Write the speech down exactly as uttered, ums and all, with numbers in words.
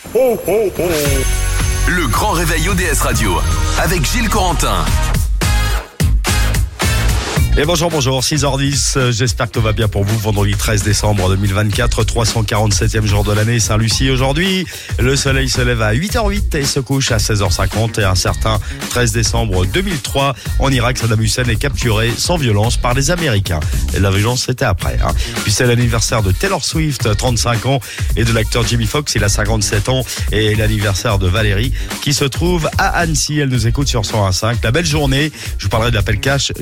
Le grand réveil O D S Radio avec Gilles Corentin. Et bonjour, bonjour, six heures dix, j'espère que tout va bien pour vous. Vendredi treize décembre deux mille vingt-quatre, trois cent quarante-septième jour de l'année, Saint-Lucie aujourd'hui. Le soleil se lève à huit heures huit et se couche à seize heures cinquante. Et un certain treize décembre deux mille trois, en Irak, Saddam Hussein est capturé sans violence par les Américains. Et la violence, c'était après. Hein. Puis c'est l'anniversaire de Taylor Swift, trente-cinq ans, et de l'acteur Jamie Foxx, il a cinquante-sept ans. Et l'anniversaire de Valérie, qui se trouve à Annecy. Elle nous écoute sur cent un virgule cinq. La belle journée, je vous parlerai de l'appel cash